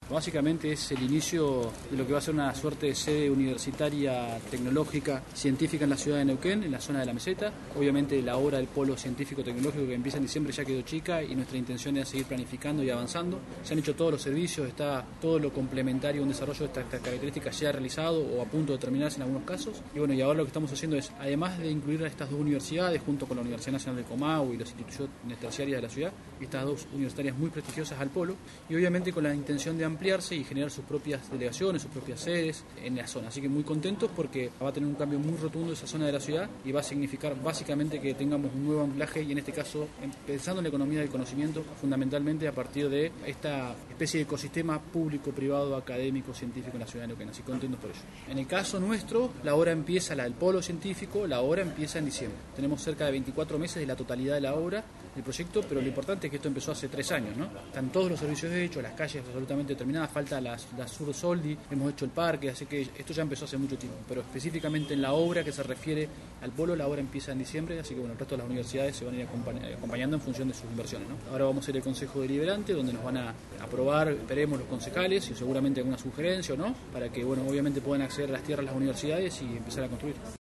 Básicamente es el inicio de lo que va a ser una suerte de sede universitaria, tecnológica, científica en la ciudad de Neuquén, en la zona de la meseta. Obviamente la obra del polo científico-tecnológico que empieza en diciembre ya quedó chica y nuestra intención es seguir planificando y avanzando. Se han hecho todos los servicios, está todo lo complementario a un desarrollo de estas características ya realizado o a punto de terminarse en algunos casos. Y bueno, y ahora lo que estamos haciendo es, además de incluir a estas dos universidades, junto con la Universidad Nacional de Comahue y las instituciones terciarias de la ciudad, estas dos universitarias muy prestigiosas al polo, y obviamente con la intención de ampliarse y generar sus propias delegaciones, sus propias sedes en la zona. Así que muy contentos porque va a tener un cambio muy rotundo esa zona de la ciudad y va a significar básicamente que tengamos un nuevo anclaje y en este caso pensando en la economía del conocimiento fundamentalmente a partir de esta especie de ecosistema público, privado, académico, científico en la ciudad de Neuquén. Así contentos por ello. En el caso nuestro, la obra empieza, la del polo científico, la obra empieza en diciembre. Tenemos cerca de 24 meses de la totalidad de la obra del proyecto, pero lo importante es que esto empezó hace 3 años, ¿no? Están todos los servicios hechos, las calles absolutamente terminadas, falta la Sur Soldi, hemos hecho el parque, así que esto ya empezó hace mucho tiempo, pero específicamente en la obra que se refiere al polo, la obra empieza en diciembre, así que bueno, el resto de las universidades se van a ir acompañando en función de sus inversiones, ¿no? Ahora vamos a ir al Consejo Deliberante, donde nos van a aprobar, esperemos, los concejales y seguramente alguna sugerencia o no, para que, bueno, obviamente puedan acceder a las tierras de las universidades y empezar a construir.